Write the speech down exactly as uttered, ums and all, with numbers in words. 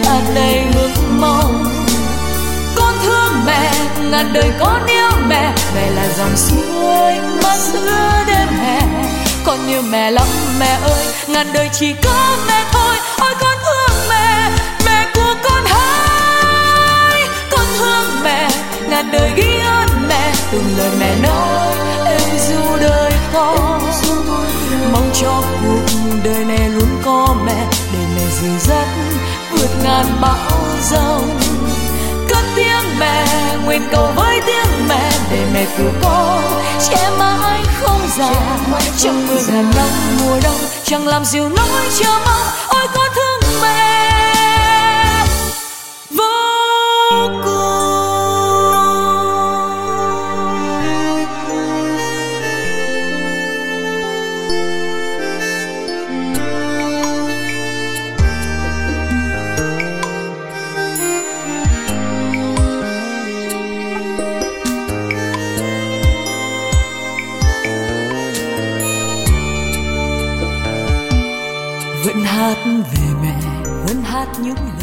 tràn đầy ước mong. Con thương mẹ ngàn đời con yêu mẹ, mẹ là dòng suối mắt giữa đêm hè. Con như mẹ lắm mẹ ơi, ngàn đời chỉ có mẹ thôi. Ôi con thương mẹ, mẹ của con hai. Con thương mẹ, ngàn đời ghi ơn mẹ, từng lời mẹ nói em ru đời con. Mong cho cuộc đời này luôn có mẹ, để mẹ dìu dắt vượt ngàn bão giông. Cất tiếng mẹ, nguyện cầu với tiếng mẹ, để mẹ của con che mãi không già. Trong mưa ngàn năm mùa đông, chẳng làm dịu nỗi chờ mong. Ôi con thương mẹ vô cùng. Vẫn hát về mẹ, vẫn hát những